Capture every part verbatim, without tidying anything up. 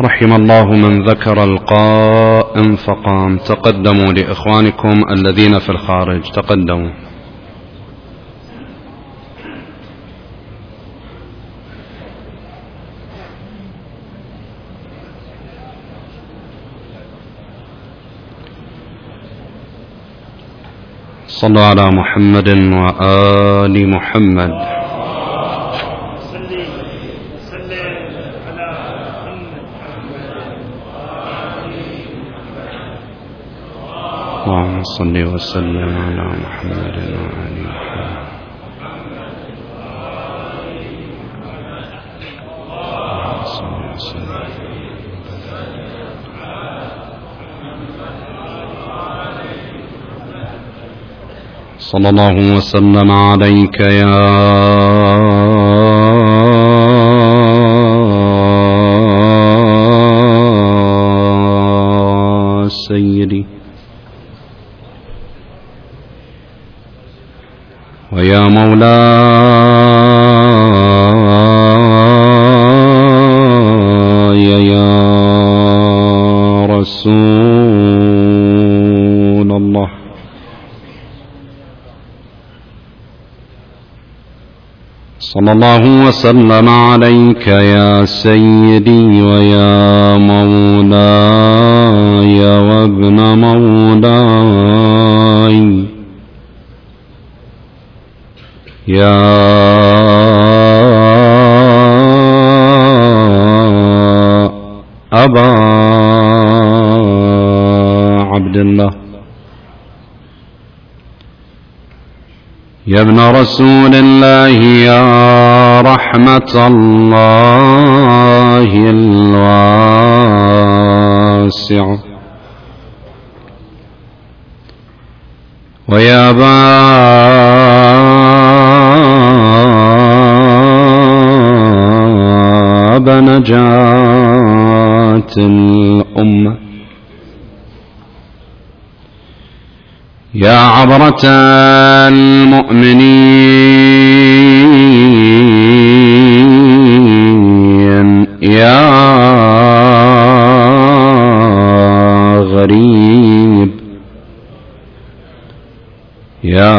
رحم الله من ذكر القائم فقام. تقدموا لإخوانكم الذين في الخارج، تقدموا. صلوا على محمد وآل محمد. اللهم صل وسلم على محمد وآل محمد. صلى الله وسلم عليك يا سيدي ويا مولاي يا رسول الله. صلى الله وسلم عليك يا سيدي ويا مولاي وابن مولاي يا أبا عبد الله يا ابن رسول الله يا رحمة الله الواسع ويا باب نجاة الأمة يا عبرة المؤمنين يا غريب يا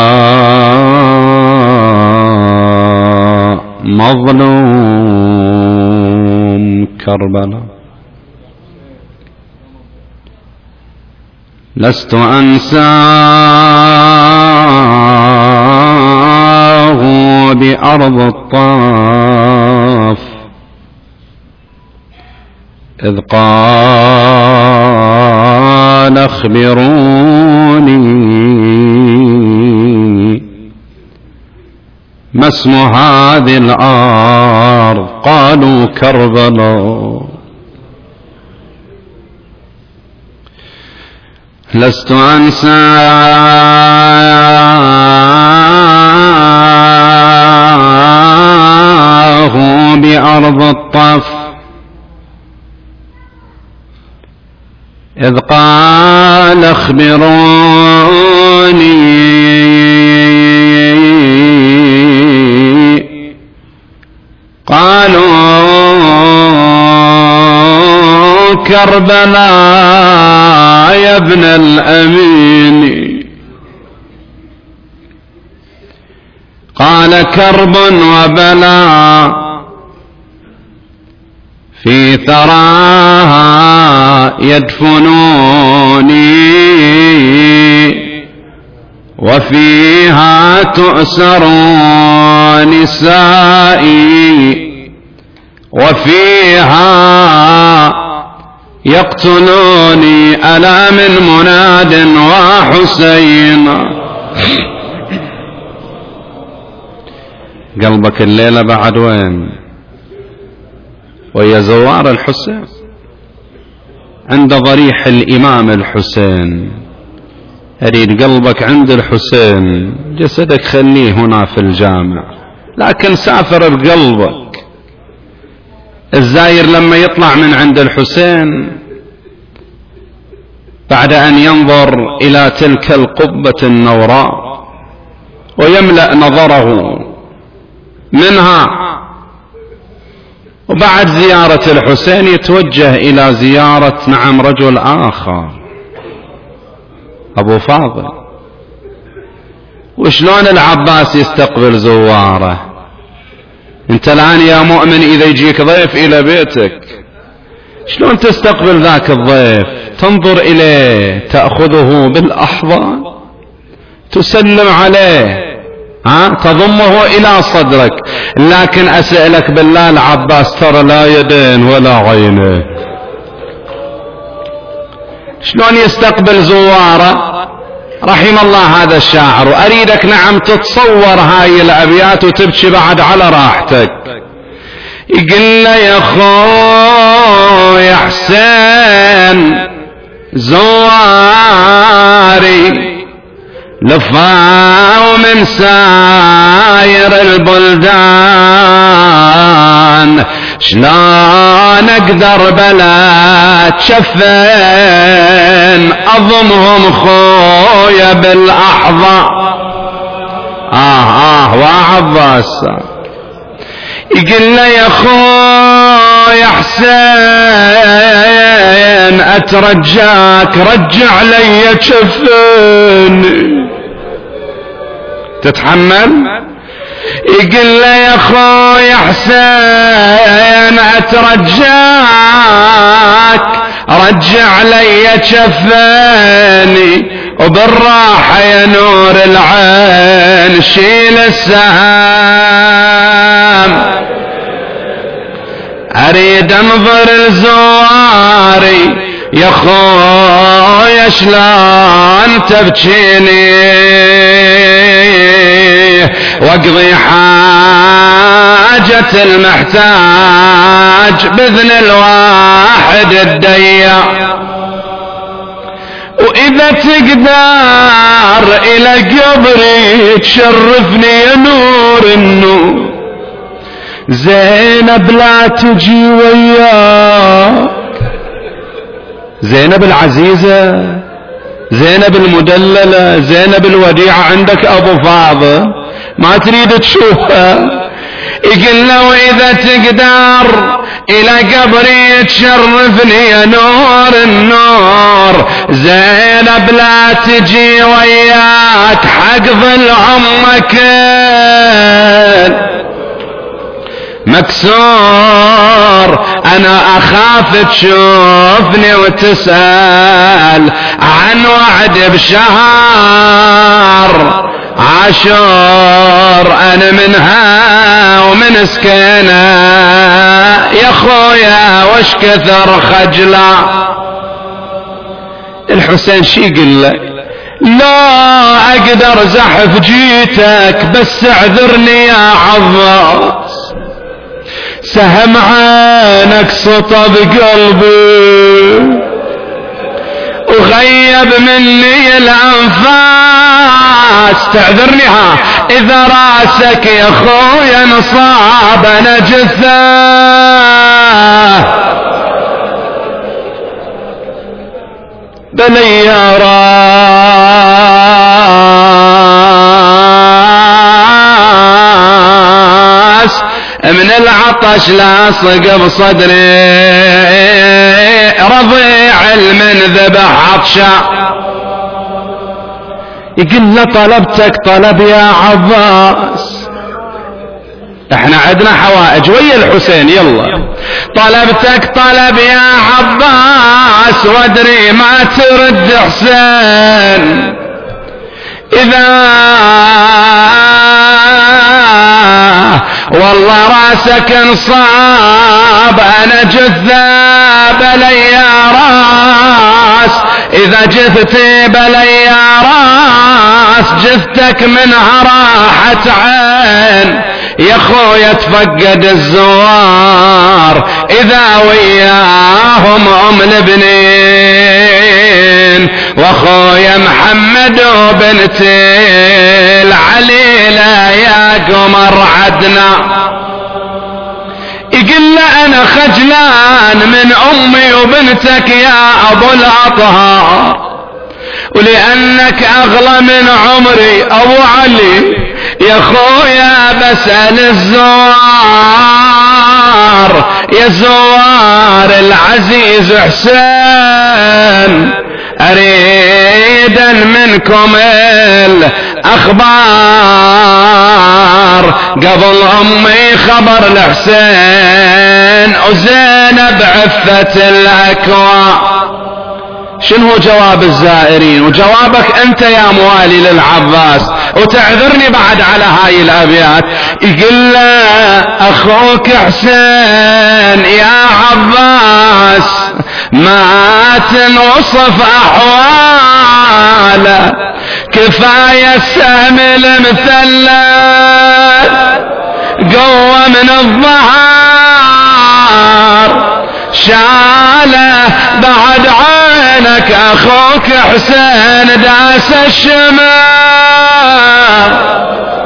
مظلوم كربلاء لست أنساه بأرض الطاف إذ قال أخبروني ما اسم هذه الأرض قالوا كربلاء لست أنساه بأرض الطف إذ قال أخبروني قالوا كربلاء يا ابن الأمين قال كرب وبلاء في ثراها يدفنوني وفيها تؤسر نسائي وفيها يقتلوني ألا من مناد وحسين. قلبك الليلة بعد وين؟ ويا زوار الحسين عند ضريح الإمام الحسين. أريد قلبك عند الحسين، جسدك خليه هنا في الجامع، لكن سافر بقلبك. الزاير لما يطلع من عند الحسين بعد أن ينظر إلى تلك القبة النوراء ويملأ نظره منها وبعد زيارة الحسين يتوجه إلى زيارة نعم رجل آخر أبو فاضل. وشلون العباس يستقبل زواره؟ انت الآن يا مؤمن إذا يجيك ضيف إلى بيتك شلون تستقبل ذاك الضيف؟ تنظر إليه، تأخذه بالأحضان، تسلم عليه، ها؟ تضمه إلى صدرك. لكن أسألك بالله العباس ترى لا يدين ولا عينه، شلون يستقبل زواره؟ رحم الله هذا الشاعر. وأريدك نعم تتصور هاي الأبيات وتبكي بعد على راحتك. يقول له يا خوي حسين زواري لفاو من ساير البلدان، شلون اقدر بلا تشفين اضمهم خويا بالاحضان. اه اه وعباس يقول له يا خويا حسين اترجاك رجع لي جفني، تتحمل؟ يقول له يا خويا حسين اترجاك رجع لي جفني، وبالراحة يا نور العين شيل السهام، اريد انظر لزواري يا خويا شلون تبكيني، واقضي حاجة المحتاج باذن الواحد الديا. واذا تقدر الى قبري تشرفني يا نور النور، زينب لا تجي وياك، زينب العزيزة، زينب المدللة، زينب الوديعة عندك أبو فاضل ما تريد تشوفها. يقول له وإذا تقدر إلى قبري تشرفني يا نور النور، زينب لا تجي وياك حقظ عمك مكسور، أنا أخاف تشوفني وتسأل عن وعد بشهر عاشور، أنا منها ومن سكينة يا خويا وش كثر خجلة. الحسين شي يقول له؟ لا أقدر زحف جيتك بس اعذرني يا عباس، سهم عينك سطى بقلبي وغيب مني الأنفاس، تعذرني ها إذا راسك يا خويا نصاب أنا جثة، بلي يا راس من العطش لاصق بصدري، رضيع المنذبح عطشا. يقول له طلبتك طلب يا عباس، احنا عندنا حوائج ويا الحسين، يلا طلبتك طلب يا عباس وادري ما ترد حسين، إذا والله راسك انصاب أنا جثة بلي يا راس، إذا جثتي بلي يا راس جثتك منها راحت عين، يا خويا تفقد الزوار إذا وياهم أم البنين، واخويا محمد وبنتي العليلة يا قمر عدنا. يقول له أنا خجلان من أمي وبنتك يا أبو الأطهار، ولأنك أغلى من عمري أبو علي يا خويا بسأل الزوار، يا زوار العزيز حسين أريدا منكم الأخبار قبل أمي خبر الحسين وزينب عفة الأكوان. شنو جواب الزائرين وجوابك أنت يا موالي للعباس؟ وتعذرني بعد على هاي الأبيات. يقول له أخوك حسين يا عباس ما تنوصف أحواله كفاية السهم المثلث قوة من الظهر شاله بعد عينك أخوك حسين داس الشمال.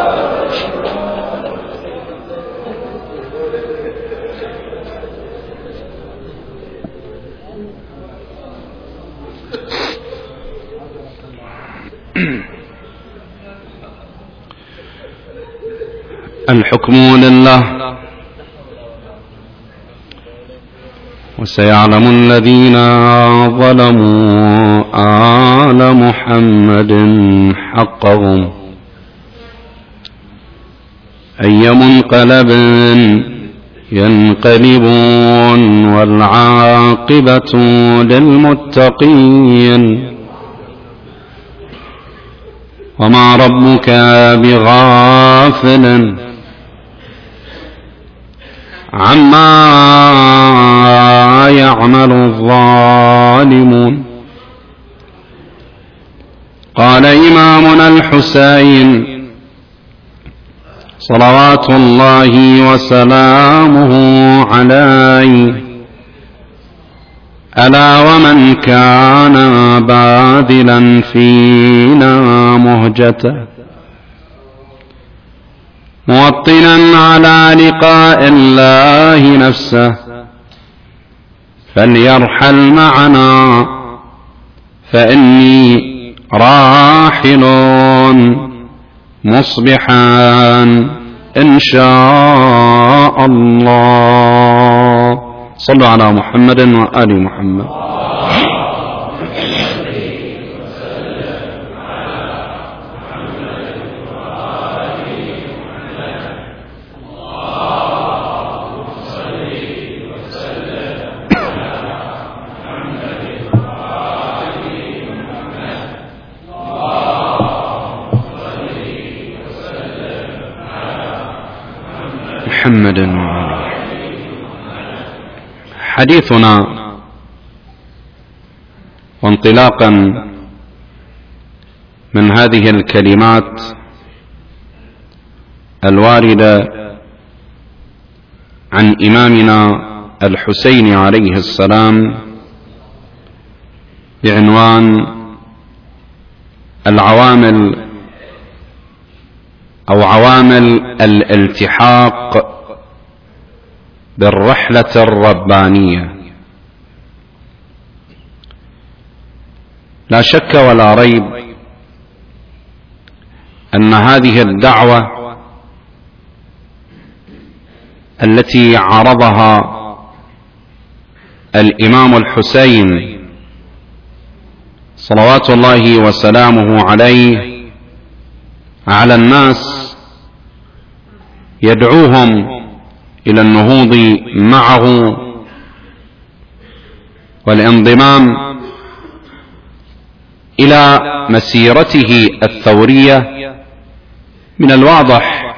الحكم لله وسيعلم الذين ظلموا آل محمد حقهم أي منقلب ينقلبون والعاقبة للمتقين وما ربك بغافل عما يعمل الظالمون. قال إمامنا الحسين صلوات الله وسلامه عليه ألا ومن كان باذلا فينا مهجته موطنا على لقاء الله نفسه فليرحل معنا فإني راحل مصبحا إن شاء الله. صلوا على محمد وآل محمد. محمد وآله. حديثنا وانطلاقا من هذه الكلمات الواردة عن إمامنا الحسين عليه السلام بعنوان العوامل أو عوامل الالتحاق بالرحلة الربانية. لا شك ولا ريب أن هذه الدعوة التي عرضها الإمام الحسين صلوات الله وسلامه عليه على الناس يدعوهم إلى النهوض معه والانضمام إلى مسيرته الثورية، من الواضح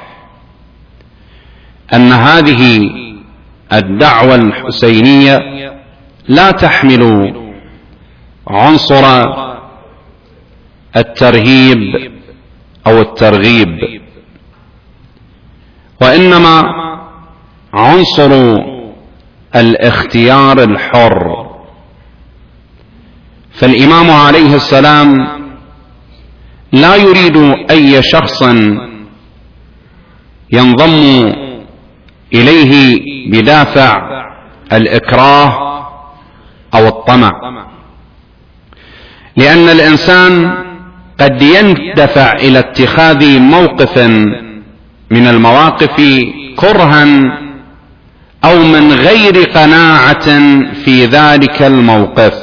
أن هذه الدعوة الحسينية لا تحمل عنصر الترهيب أو الترغيب، وإنما عنصر الاختيار الحر. فالإمام عليه السلام لا يريد أي شخص ينضم إليه بدافع الإكراه أو الطمع، لأن الإنسان قد يندفع إلى اتخاذ موقف من المواقف كرها أو من غير قناعة في ذلك الموقف.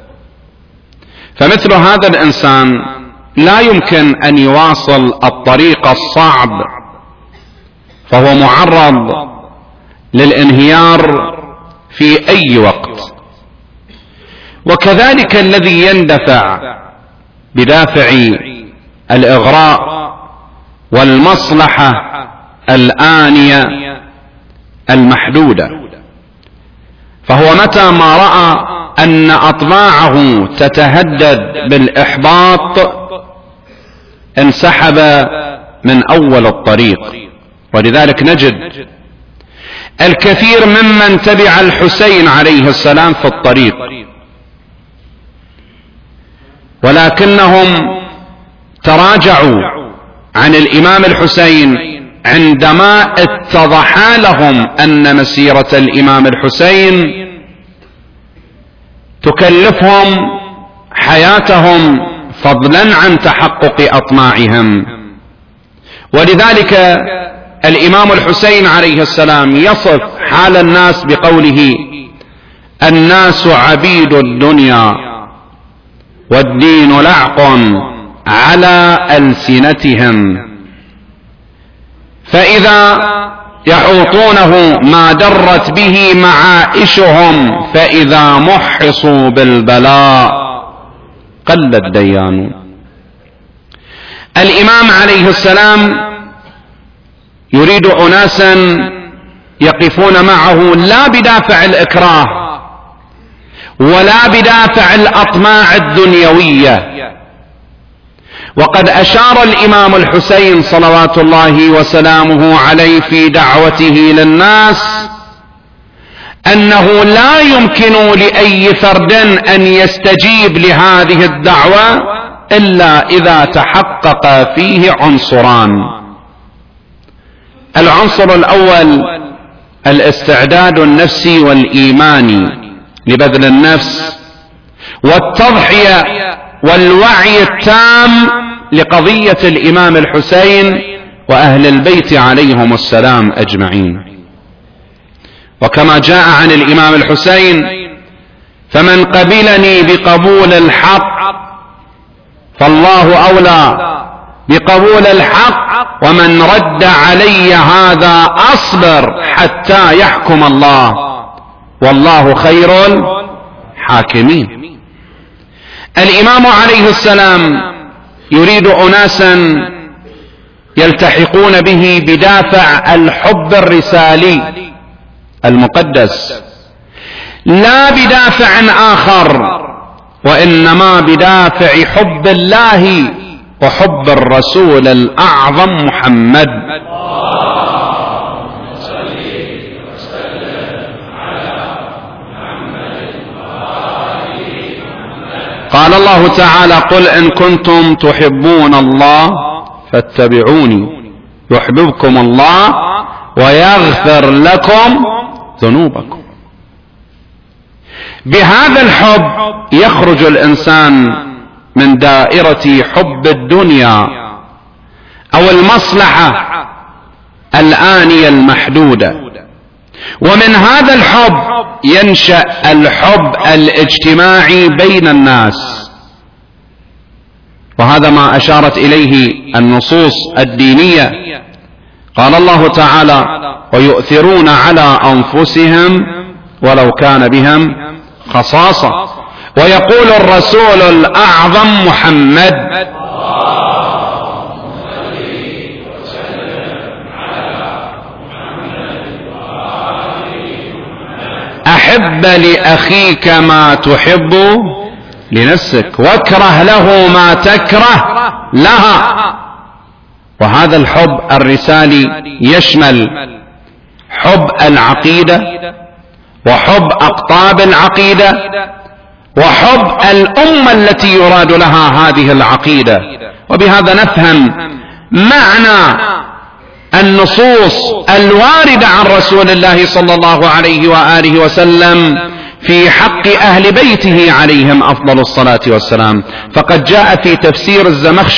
فمثل هذا الإنسان لا يمكن أن يواصل الطريق الصعب، فهو معرض للانهيار في أي وقت. وكذلك الذي يندفع بدافع الإغراء والمصلحة الآنية المحدودة، فهو متى ما رأى أن أطماعه تتهدد بالإحباط انسحب من أول الطريق. ولذلك نجد الكثير ممن تبع الحسين عليه السلام في الطريق، ولكنهم تراجعوا عن الإمام الحسين عندما اتضح لهم أن مسيرة الإمام الحسين تكلفهم حياتهم فضلا عن تحقق أطماعهم. ولذلك الإمام الحسين عليه السلام يصف حال الناس بقوله: الناس عبيد الدنيا والدين لعق على ألسنتهم، فإذا يحوطونه ما درت به معائشهم، فإذا محصوا بالبلاء قل الديان. الإمام عليه السلام يريد أناسا يقفون معه لا بدافع الإكراه ولا بدافع الأطماع الدنيوية. وقد أشار الإمام الحسين صلوات الله وسلامه عليه في دعوته للناس أنه لا يمكن لأي فرد أن يستجيب لهذه الدعوة إلا إذا تحقق فيه عنصران. العنصر الأول الاستعداد النفسي والإيماني لبذل النفس والتضحية والوعي التام لقضية الإمام الحسين وأهل البيت عليهم السلام أجمعين. وكما جاء عن الإمام الحسين: فمن قبلني بقبول الحق فالله أولى بقبول الحق، ومن رد علي هذا أصبر حتى يحكم الله، والله خير الحاكمين. الإمام عليه السلام يريد أناسا يلتحقون به بدافع الحب الرسالي المقدس، لا بدافع آخر، وإنما بدافع حب الله وحب الرسول الأعظم محمد. قال الله تعالى: قل إن كنتم تحبون الله فاتبعوني يحببكم الله ويغفر لكم ذنوبكم. بهذا الحب يخرج الإنسان من دائرة حب الدنيا أو المصلحة الآنية المحدودة، ومن هذا الحب ينشأ الحب الاجتماعي بين الناس، وهذا ما أشارت إليه النصوص الدينية. قال الله تعالى: ويؤثرون على أنفسهم ولو كان بهم خصاصة. ويقول الرسول الأعظم محمد: أحب لأخيك ما تحب لنفسك واكره له ما تكره لها. وهذا الحب الرسالي يشمل حب العقيدة وحب أقطاب العقيدة وحب الأمة التي يراد لها هذه العقيدة. وبهذا نفهم معنى النصوص الواردة عن رسول الله صلى الله عليه وآله وسلم في حق أهل بيته عليهم أفضل الصلاة والسلام. فقد جاء في تفسير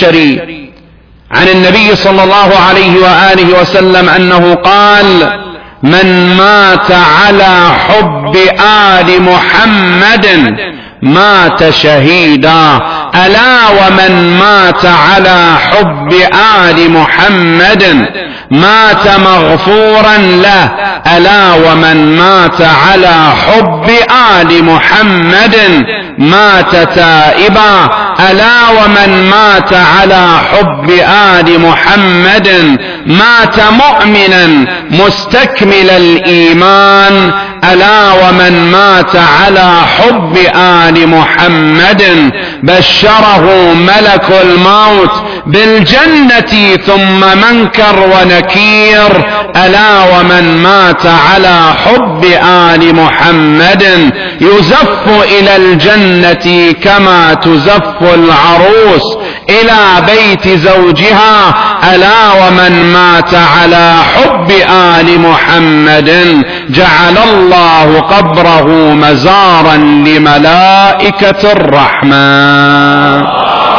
الزمخشري عن النبي صلى الله عليه وآله وسلم أنه قال: من مات على حب آل محمد مات شهيدا. ألا ومن مات على حب آل محمد مات مغفورا له. ألا ومن مات على حب آل محمد مات تائبا. ألا ومن مات على حب آل محمد مات مؤمنا مستكمل الإيمان. ألا ومن مات على حب آل محمد بشره ملك الموت بالجنة ثم منكر ونكير. ألا ومن مات على حب آل محمد يزف إلى الجنة كما تزف العروس إلى بيت زوجها. ألا ومن مات على حب آل محمد جعل الله قبره مزارا لملائكة الرحمن.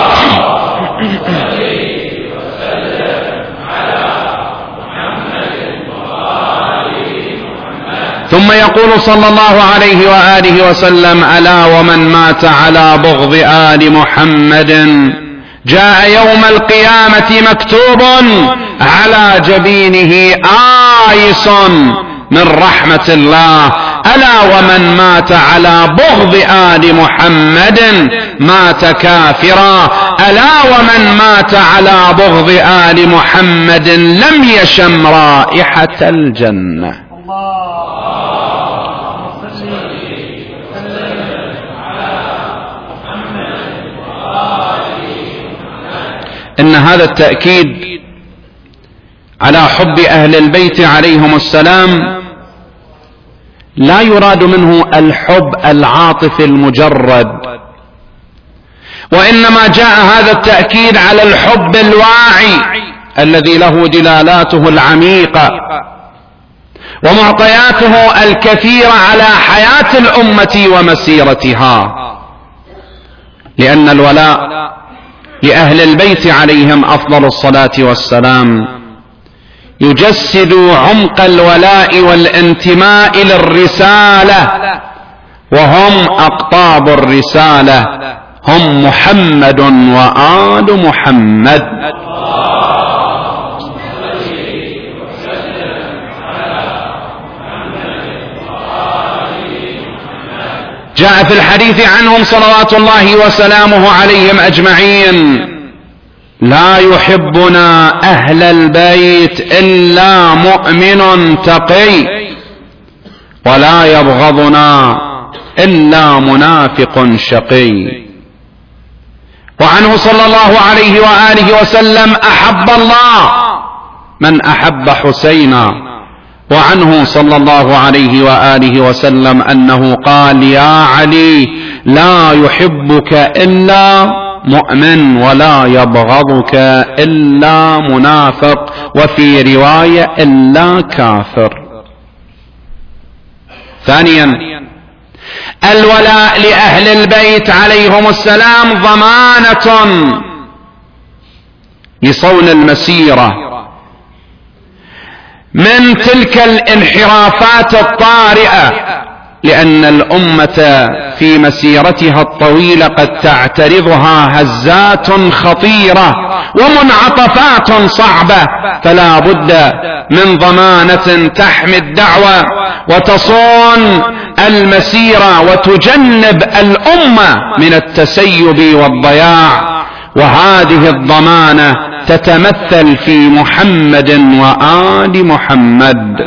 ثم يقول صلى الله عليه وآله وسلم: ألا ومن مات على بغض آل محمد جاء يوم القيامة مكتوب على جبينه آيس من رحمة الله. ألا ومن مات على بغض آل محمد مات كافرا. ألا ومن مات على بغض آل محمد لم يشم رائحة الجنة. إن هذا التأكيد على حب أهل البيت عليهم السلام لا يراد منه الحب العاطفي المجرد، وإنما جاء هذا التأكيد على الحب الواعي الذي له دلالاته العميقة ومعطياته الكثيرة على حياة الأمة ومسيرتها. لأن الولاء لأهل البيت عليهم أفضل الصلاة والسلام يجسد عمق الولاء والانتماء للرسالة، وهم أقطاب الرسالة، هم محمد وآل محمد. جاء في الحديث عنهم صلوات الله وسلامه عليهم أجمعين: لا يحبنا أهل البيت إلا مؤمن تقي، ولا يبغضنا إلا منافق شقي. وعنه صلى الله عليه وآله وسلم: أحب الله من أحب حسينا. وعنه صلى الله عليه وآله وسلم أنه قال: يا علي لا يحبك إلا مؤمن ولا يبغضك إلا منافق، وفي رواية إلا كافر. ثانيا، الولاء لأهل البيت عليهم السلام ضمانة لصون المسيرة من تلك الانحرافات الطارئة، لأن الأمة في مسيرتها الطويلة قد تعترضها هزات خطيرة ومنعطفات صعبة، فلا بد من ضمانة تحمي الدعوة وتصون المسيرة وتجنب الأمة من التسيب والضياع. وهذه الضمانة تتمثل في محمد وآل محمد.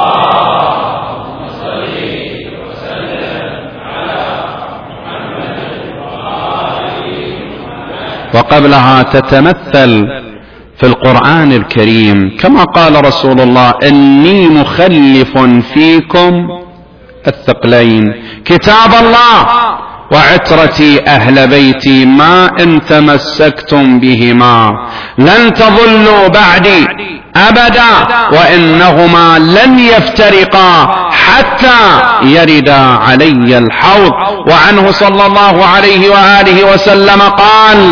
وقبلها تتمثل في القرآن الكريم كما قال رسول الله: إني مخلف فيكم الثقلين، كتاب الله وعترتي أهل بيتي، ما إن تمسكتم بهما لن تضلوا بعدي أبدا، وإنهما لن يفترقا حتى يردا علي الحوض. وعنه صلى الله عليه وآله وسلم قال: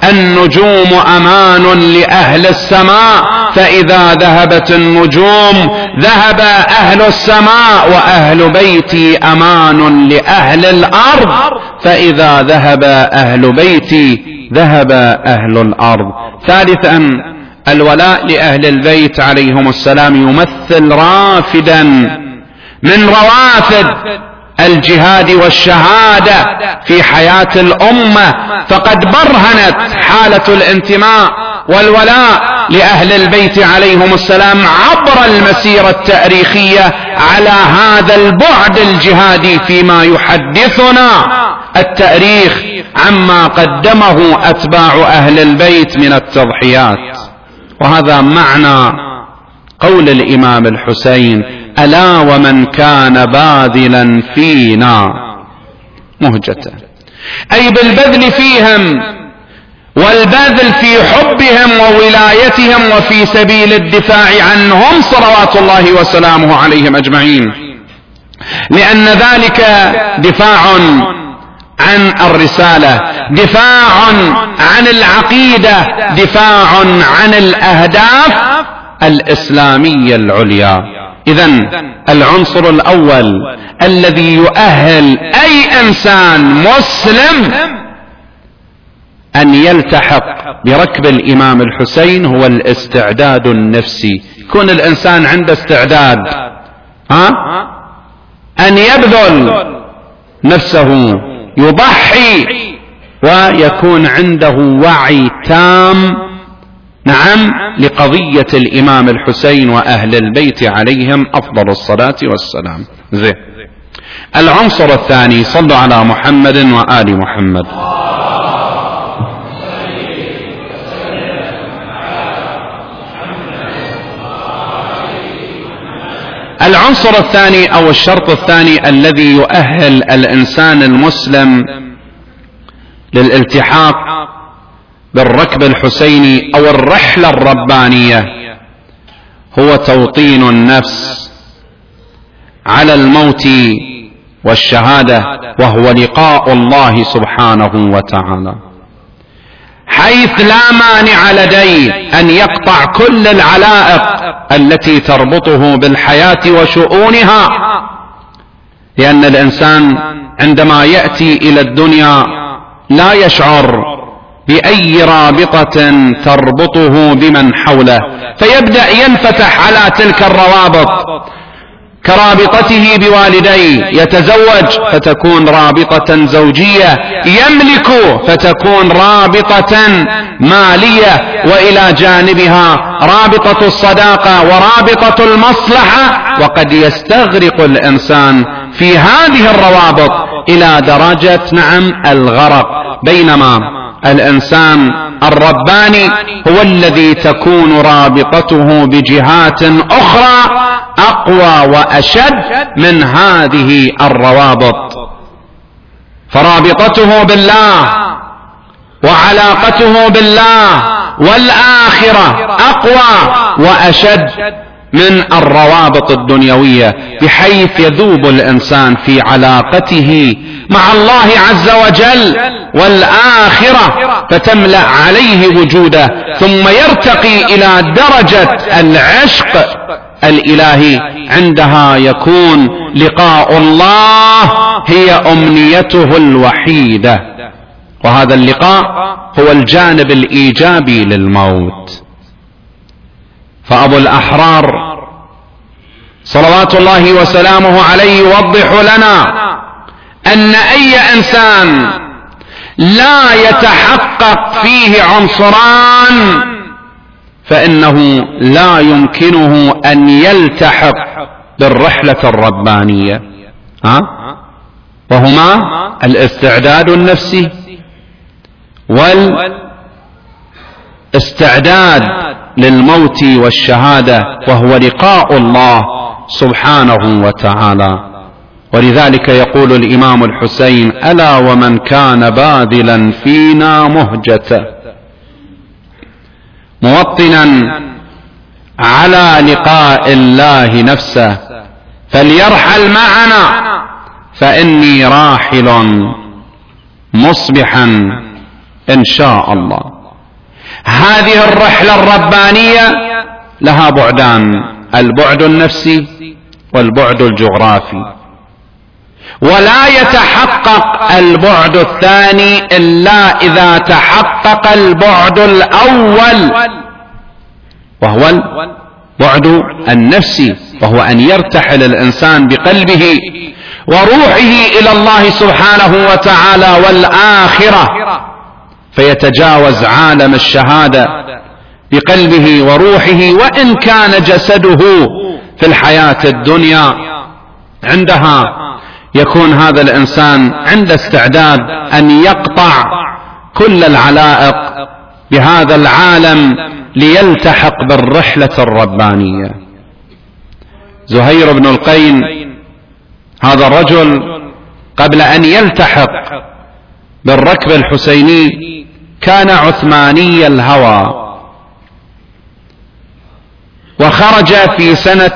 النجوم أمان لأهل السماء، فإذا ذهبت النجوم ذهب أهل السماء، وأهل بيتي أمان لأهل الأرض، فإذا ذهب أهل بيتي ذهب أهل الأرض. ثالثا، الولاء لأهل البيت عليهم السلام يمثل رافدا من روافد الجهاد والشهادة في حياة الأمة، فقد برهنت حالة الانتماء والولاء لأهل البيت عليهم السلام عبر المسيرة التاريخية على هذا البعد الجهادي، فيما يحدثنا التاريخ عما قدمه أتباع أهل البيت من التضحيات. وهذا معنى قول الإمام الحسين: ألا ومن كان باذلا فينا مهجته، أي بالبذل فيهم والبذل في حبهم وولايتهم وفي سبيل الدفاع عنهم صلوات الله وسلامه عليهم أجمعين، لأن ذلك دفاع عن الرسالة، دفاع عن العقيدة، دفاع عن الأهداف الإسلامية العليا. إذن العنصر الأول الذي يؤهل أي إنسان مسلم أن يلتحق بركب الإمام الحسين هو الاستعداد النفسي. يكون الإنسان عنده استعداد ها أن يبذل نفسه، يضحي، ويكون عنده وعي تام نعم لقضية الإمام الحسين وأهل البيت عليهم أفضل الصلاة والسلام. زين. العنصر الثاني، صلوا على محمد وآل محمد. العنصر الثاني أو الشرط الثاني الذي يؤهل الإنسان المسلم للالتحاق بالركب الحسيني أو الرحلة الربانية هو توطين النفس على الموت والشهادة، وهو لقاء الله سبحانه وتعالى، حيث لا مانع لديه أن يقطع كل العلائق التي تربطه بالحياة وشؤونها، لأن الإنسان عندما يأتي إلى الدنيا لا يشعر بأي رابطة تربطه بمن حوله، فيبدأ ينفتح على تلك الروابط كرابطته بوالديه، يتزوج فتكون رابطة زوجية، يملك فتكون رابطة مالية، وإلى جانبها رابطة الصداقة ورابطة المصلحة، وقد يستغرق الإنسان في هذه الروابط إلى درجة نعم الغرق. بينما الإنسان الرباني هو الذي تكون رابطته بجهات أخرى أقوى وأشد من هذه الروابط، فرابطته بالله وعلاقته بالله والآخرة أقوى وأشد من الروابط الدنيوية، بحيث يذوب الإنسان في علاقته مع الله عز وجل والآخرة فتملأ عليه وجوده، ثم يرتقي إلى درجة العشق الإلهي. عندها يكون لقاء الله هي أمنيته الوحيدة، وهذا اللقاء هو الجانب الإيجابي للموت. فأبو الأحرار صلوات الله وسلامه عليه يوضح لنا أن أي إنسان لا يتحقق فيه عنصران فإنه لا يمكنه أن يلتحق بالرحلة الربانية، ها؟ وهما الاستعداد النفسي والاستعداد للموت والشهادة، وهو لقاء الله سبحانه وتعالى. ولذلك يقول الإمام الحسين: ألا ومن كان باذلا فينا مهجته، موطنا على لقاء الله نفسه، فليرحل معنا فإني راحل مصبحا إن شاء الله. هذه الرحلة الربانية لها بعدان: البعد النفسي والبعد الجغرافي، ولا يتحقق البعد الثاني إلا إذا تحقق البعد الأول، وهو البعد النفسي، وهو أن يرتحل الإنسان بقلبه وروحه إلى الله سبحانه وتعالى والآخرة، فيتجاوز عالم الشهادة بقلبه وروحه، وإن كان جسده في الحياة الدنيا. عندها يكون هذا الإنسان عند استعداد أن يقطع كل العلائق بهذا العالم ليلتحق بالرحلة الربانية. زهير بن القين هذا الرجل قبل أن يلتحق بالركب الحسيني كان عثماني الهوى، وخرج في سنة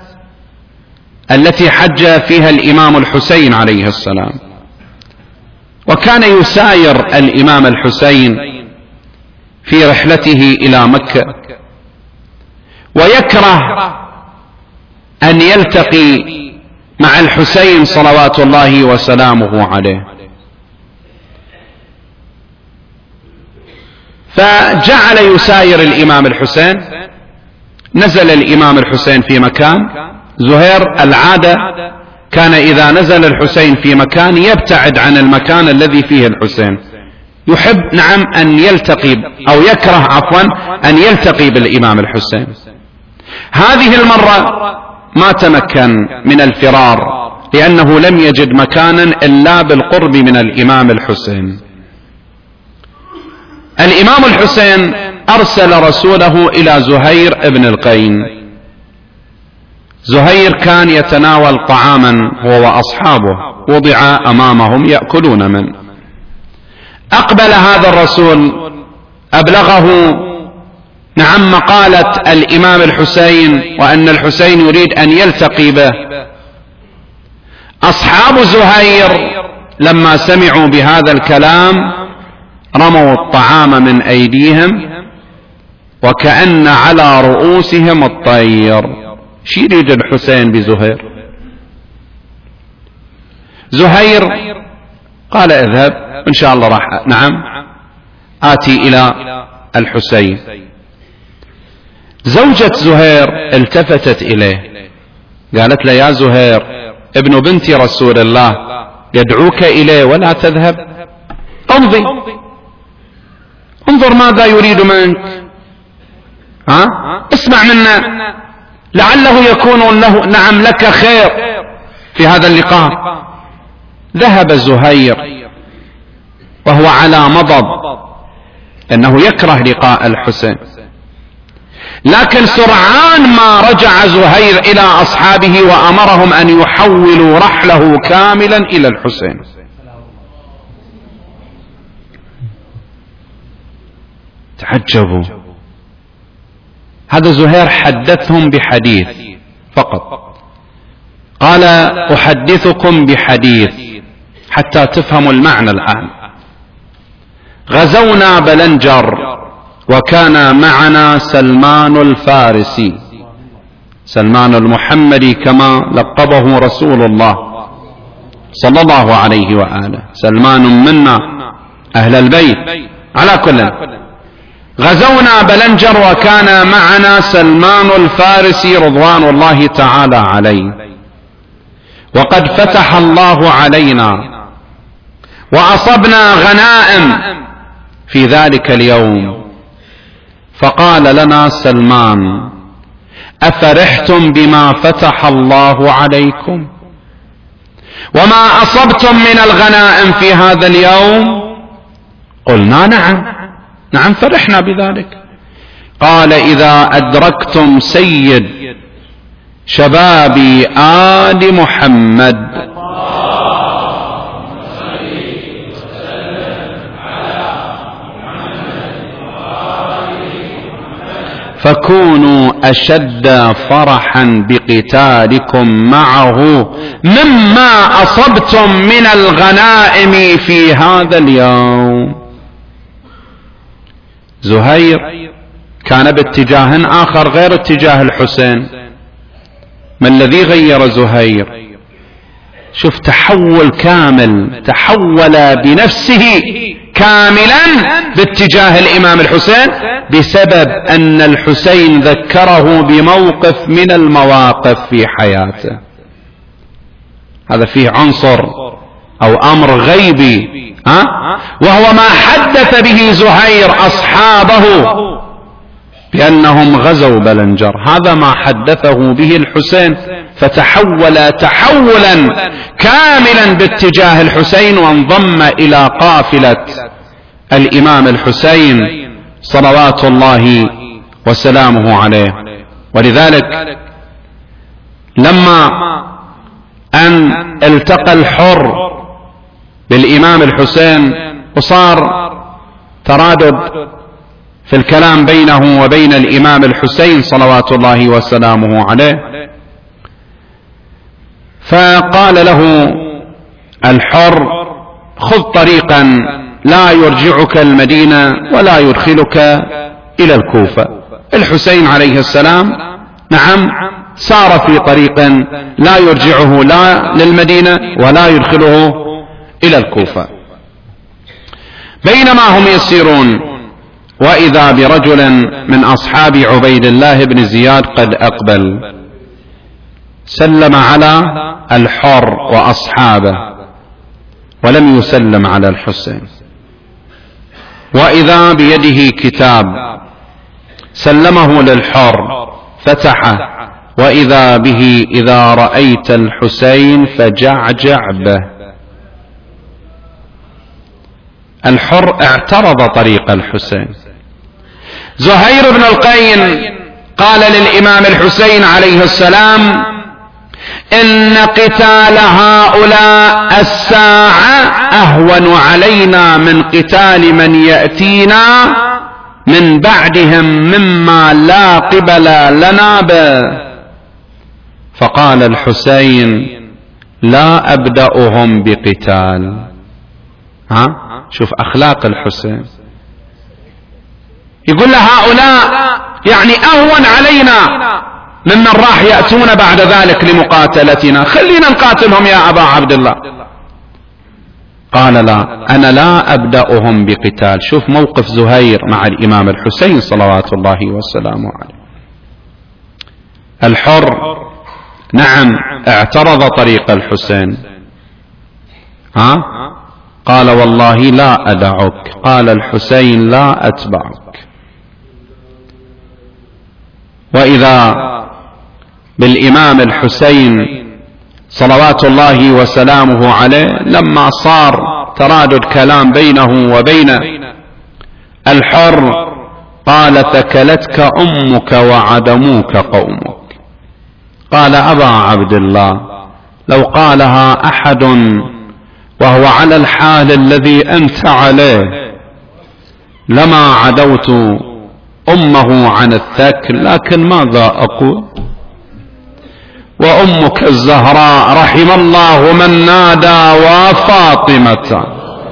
التي حج فيها الإمام الحسين عليه السلام، وكان يساير الإمام الحسين في رحلته إلى مكة، ويكره أن يلتقي مع الحسين صلوات الله وسلامه عليه، فجعل يساير الإمام الحسين. نزل الإمام الحسين في مكان، زهير العادة كان إذا نزل الحسين في مكان يبتعد عن المكان الذي فيه الحسين، يحب نعم أن يلتقي أو يكره عفوا أن يلتقي بالإمام الحسين. هذه المرة ما تمكن من الفرار، لأنه لم يجد مكانا إلا بالقرب من الإمام الحسين. الإمام الحسين أرسل رسوله إلى زهير ابن القين. زهير كان يتناول طعاما هو وأصحابه، وضع أمامهم يأكلون منه. أقبل هذا الرسول، أبلغه نعم مقالة الإمام الحسين وأن الحسين يريد أن يلتقي به. أصحاب زهير لما سمعوا بهذا الكلام رموا الطعام من أيديهم وكأن على رؤوسهم الطير. شي يريد الحسين بزهير؟ زهير قال اذهب إن شاء الله راح نعم آتي إلى الحسين. زوجة زهير التفتت إليه قالت له: يا زهير ابن بنت رسول الله يدعوك إليه ولا تذهب، امضي انظر ماذا يريد منك، ها؟ اسمع منا لعله يكون له نعم لك خير في هذا اللقاء. ذهب زهير وهو على مضض أنه يكره لقاء الحسين، لكن سرعان ما رجع زهير إلى أصحابه وأمرهم أن يحولوا رحله كاملا إلى الحسين. تعجبوا. هذا زهير حدثهم بحديث فقط، قال: أحدثكم بحديث حتى تفهموا المعنى الآن. غزونا بلنجر وكان معنا سلمان الفارسي، سلمان المحمدي كما لقبه رسول الله صلى الله عليه وآله، سلمان منا أهل البيت. على كل، غزونا بلنجر وكان معنا سلمان الفارسي رضوان الله تعالى عليه، وقد فتح الله علينا وأصبنا غنائم في ذلك اليوم. فقال لنا سلمان: أفرحتم بما فتح الله عليكم وما أصبتم من الغنائم في هذا اليوم؟ قلنا: نعم نعم فرحنا بذلك. قال: إذا أدركتم سيد شباب آل محمد فكونوا أشد فرحا بقتالكم معه مما أصبتم من الغنائم في هذا اليوم. زهير كان باتجاه آخر غير اتجاه الحسين. ما الذي غير زهير؟ شوف تحول كامل، تحول بنفسه كاملا باتجاه الإمام الحسين بسبب أن الحسين ذكره بموقف من المواقف في حياته. هذا فيه عنصر أو أمر غيبي، ها؟ وهو ما حدث به زهير أصحابه بأنهم غزوا بلنجر، هذا ما حدثه به الحسين، فتحول تحولا كاملا باتجاه الحسين وانضم إلى قافلة الإمام الحسين صلوات الله وسلامه عليه. ولذلك لما أن التقى الحر بالإمام الحسين وصار ترادد في الكلام بينه وبين الإمام الحسين صلوات الله وسلامه عليه، فقال له الحر: خذ طريقا لا يرجعك المدينة ولا يدخلك إلى الكوفة. الحسين عليه السلام نعم سار في طريق لا يرجعه لا للمدينة ولا يدخله إلى الكوفة. بينما هم يسيرون وإذا برجل من أصحاب عبيد الله بن زياد قد أقبل، سلم على الحر وأصحابه ولم يسلم على الحسين، وإذا بيده كتاب سلمه للحر فتحه وإذا به: إذا رأيت الحسين فجعجع به. الحر اعترض طريق الحسين. زهير بن القين قال للإمام الحسين عليه السلام: إن قتال هؤلاء الساعة أهون علينا من قتال من يأتينا من بعدهم مما لا قبل لنا به. فقال الحسين: لا أبدأهم بقتال. ها؟ شوف أخلاق الحسين، يقول له هؤلاء يعني أهون علينا ممن راح يأتون بعد ذلك لمقاتلتنا، خلينا نقاتلهم يا أبا عبد الله. قال: لا، أنا لا أبدأهم بقتال. شوف موقف زهير مع الإمام الحسين صلوات الله وسلامه عليه. الحر نعم اعترض طريق الحسين، ها؟ قال: والله لا أدعك. قال الحسين: لا أتبعك. وإذا بالإمام الحسين صلوات الله وسلامه عليه لما صار ترادد كلام بينه وبين الحر قال: ثكلتك أمك وعدموك قومك. قال: أبا عبد الله، لو قالها أحد وهو على الحال الذي أنت عليه لما عدوت أمه عن الثكل، لكن ماذا أقول؟ وأمك الزهراء رحم الله من نادى وفاطمة.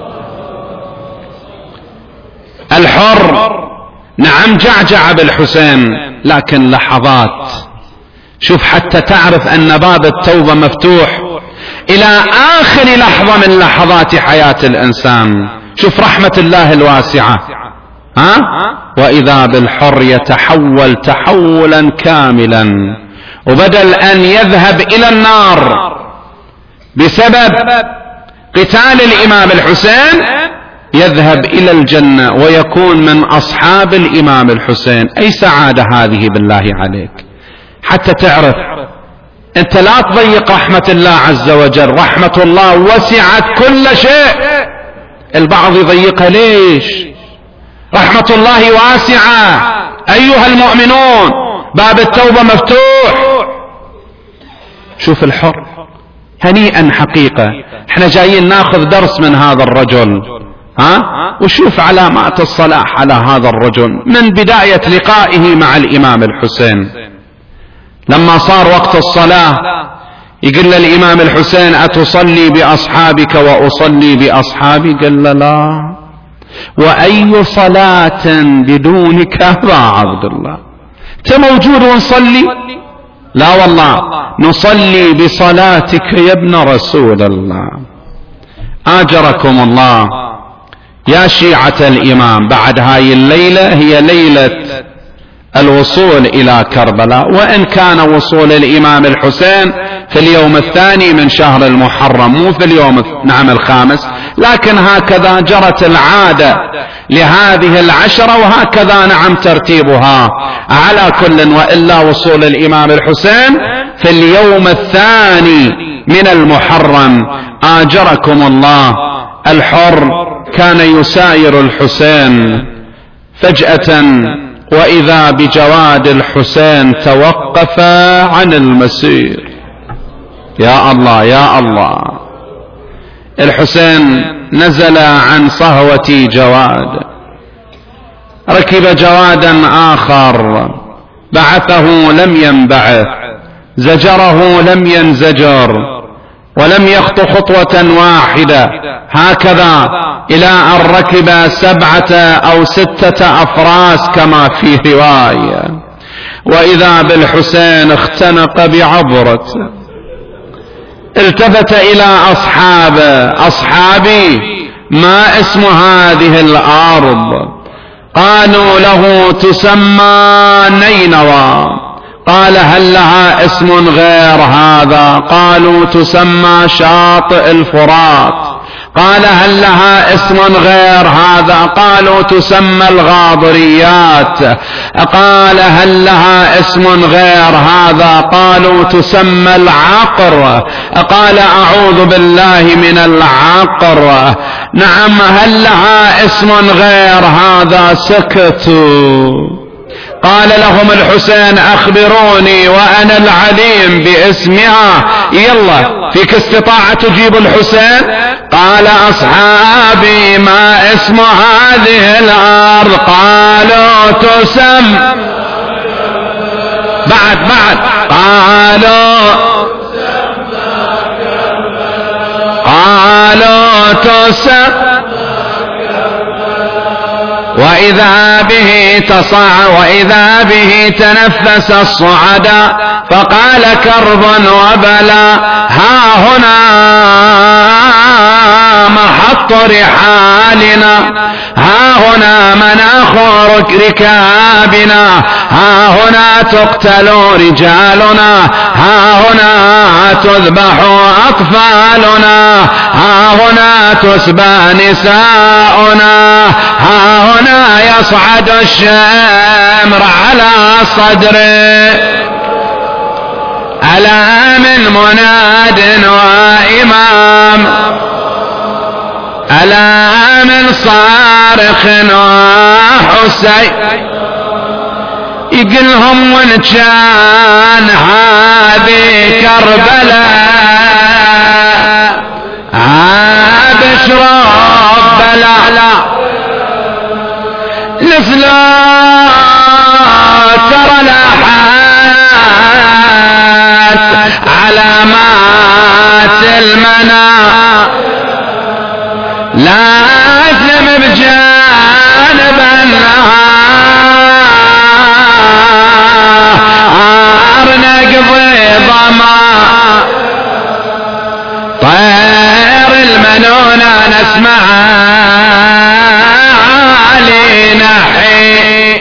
الحر نعم جعجع بالحسين، لكن لحظات. شوف حتى تعرف أن باب التوبة مفتوح إلى آخر لحظة من لحظات حياة الإنسان. شوف رحمة الله الواسعة، ها؟ وإذا بالحر يتحول تحولا كاملا، وبدل أن يذهب إلى النار بسبب قتال الإمام الحسين يذهب إلى الجنة ويكون من أصحاب الإمام الحسين. أي سعادة هذه بالله عليك! حتى تعرف أنت لا تضيق رحمة الله عز وجل، رحمة الله وسعت كل شيء. البعض يضيقها، ليش؟ رحمة الله واسعة أيها المؤمنون، باب التوبة مفتوح. شوف الحر هنيئا حقيقة. احنا جايين ناخذ درس من هذا الرجل، ها؟ وشوف علامات الصلاح على هذا الرجل من بداية لقائه مع الإمام الحسين. لما صار وقت الصلاة يقول للإمام الحسين: أتصلي بأصحابك وأصلي بأصحابي؟ قال له: لا، وأي صلاة بدونك يا عبد الله؟ أنت موجود ونصلي؟ لا والله نصلي بصلاتك يا ابن رسول الله. آجركم الله يا شيعة الإمام، بعد هاي الليلة هي ليلة الوصول إلى كربلاء، وإن كان وصول الإمام الحسين في اليوم الثاني من شهر المحرم مو في اليوم نعم الخامس، لكن هكذا جرت العادة لهذه العشرة وهكذا نعم ترتيبها. على كل وإلا وصول الإمام الحسين في اليوم الثاني من المحرم. آجركم الله الحر كان يساير الحسين فجأة وإذا بجواد الحسين توقف عن المسير. يا الله يا الله، الحسين نزل عن صهوة جواد، ركب جوادا آخر، بعثه لم ينبعث، زجره لم ينزجر، ولم يخطو خطوة واحدة، هكذا إلى أن ركب سبعة أو ستة أفراس كما في رواية. وإذا بالحسين اختنق بعبرته، التفت إلى أصحابه: أصحابي ما اسم هذه الأرض؟ قالوا له: تسمى نينوى. قال: هل لها اسم غير هذا؟ قالوا: تسمى شاطئ الفرات. قال: هل لها اسم غير هذا؟ قالوا: تسمى الغاضريات. قال: هل لها اسم غير هذا؟ قالوا: تسمى العقر. قال: أعوذ بالله من العقر. نعم، هل لها اسم غير هذا؟ سكتوا. قال لهم الحسين: أخبروني وأنا العليم باسمها، يلا فيك استطاعة تجيب الحسين؟ قال: أصحابي ما اسم هذه الأرض؟ قالوا: تسم بعد بعد قالوا قالوا تسم. وإذا به تصاع وإذا به تنفس الصعدا فقال: كرب وبلا، ها هنا محط رحالنا، ها هنا مناخ ركابنا، ها هنا تقتل رجالنا، ها هنا تذبح أطفالنا، ها هنا تسبى نساؤنا، ها هنا يصعد الشمر على صدره. ألا من مناد وإمام، ألا من صارخ وحسين، يقلهم وإن كان هذه كربلاء بشرب بلا نسلا ترى الآحات علامات المنى، لازم بجانب النهار نقضي ضما، طير المنونة نسمع نحي.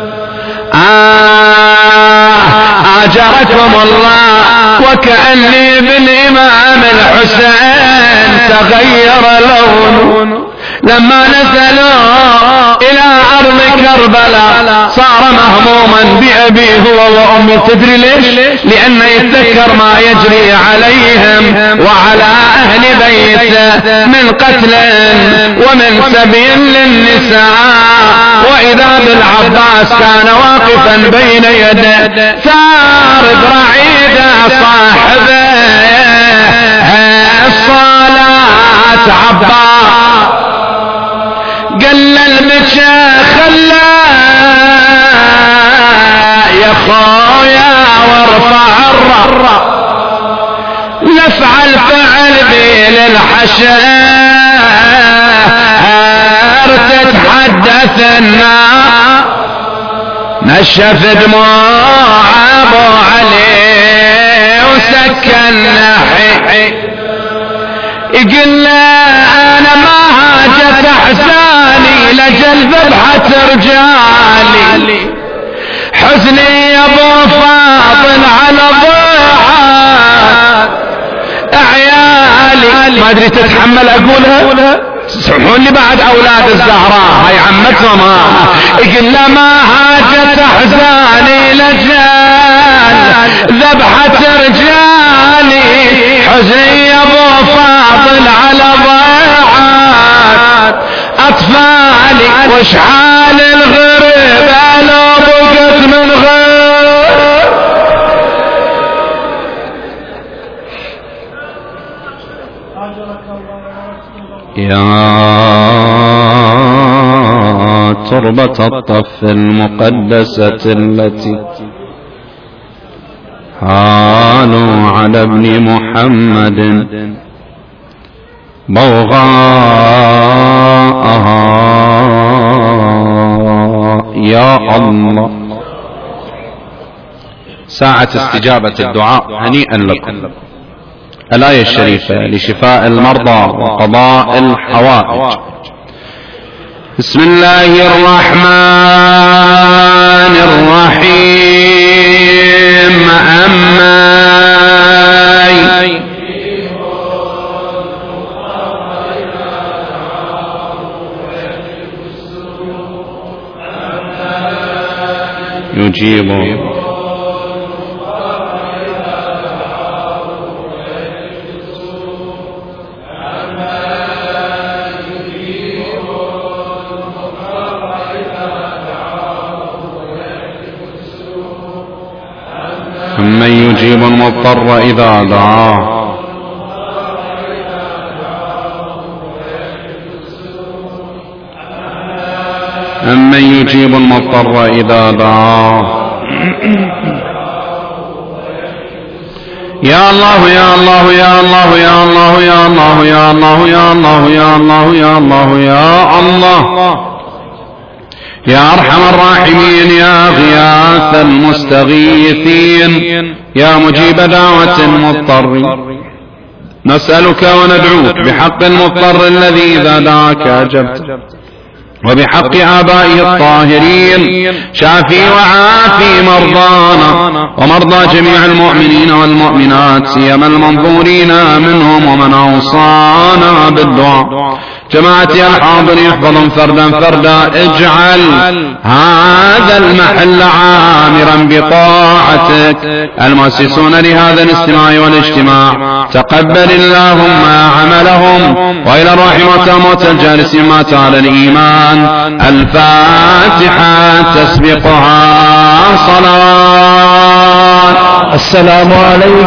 آه آجركم الله، وكأني بالإمام الحسين تغير لونه لما نزلوا إلى أرض كربلاء، صار مهموما بأبيه هو وأمه. تدري ليش؟ لأنه يتذكر ما يجري عليهم وعلى أهل بيته من قتل ومن سبي للنساء. وإذا بالعباس كان واقفا بين يديه، ثار برعيده صاحبه الصلاة عباس، قل المشا خلا يا خويا وارفع الرا، نفعل فعل بي للحشر كشف دموع ابو علي وسكن نحي يقول له انا ما هاجت احزاني لجل ذبحة رجالي حزني يا ابو فاضل على ضيعة عيالي. ما ادري تتحمل اقولها؟ سمحون لي بعد اولاد الزهراء هاي عمتهم. يقول له ما هاجت احزاني لجل ذبحة رجالي حزني يا ابو فاضل على ضيعات اطفالي واشحال الغرب لو بقت من غير. يا تربة الطف المقدسة التي هانوا على ابن محمد بوغاءها يا الله. ساعة استجابة الدعاء هنيئا لكم. الآية الشريفة لشفاء المرضى وقضاء الحوائج. بسم الله الرحمن الرحيم. أمن يجيب أمن يجيب المضطر إذا دعاه أمن يجيب المضطر إذا دعاه. يا الله يا الله يا الله يا الله يا الله يا الله يا الله يا الله يا الله يا الله يا أرحم الراحمين يا غياث المستغيثين يا مجيب دعوة المضطر نسألك وندعوك بحق المضطر الذي إذا دعاك أجبت وبحق آبائه الطاهرين شافي وعافي مرضانا ومرضى جميع المؤمنين والمؤمنات سيما المنظورين منهم ومن أوصانا بالدعاء. جماعتي الحاضرين احفظهم فردا فردا. اجعل هذا المحل عامرا بطاعتك. المؤسسون لهذا الاستماع والاجتماع تقبل اللهم عملهم وإلى الرحمة موت الجالسين مات على الإيمان. الفاتحة تسبقها صلاة. السلام عليكم.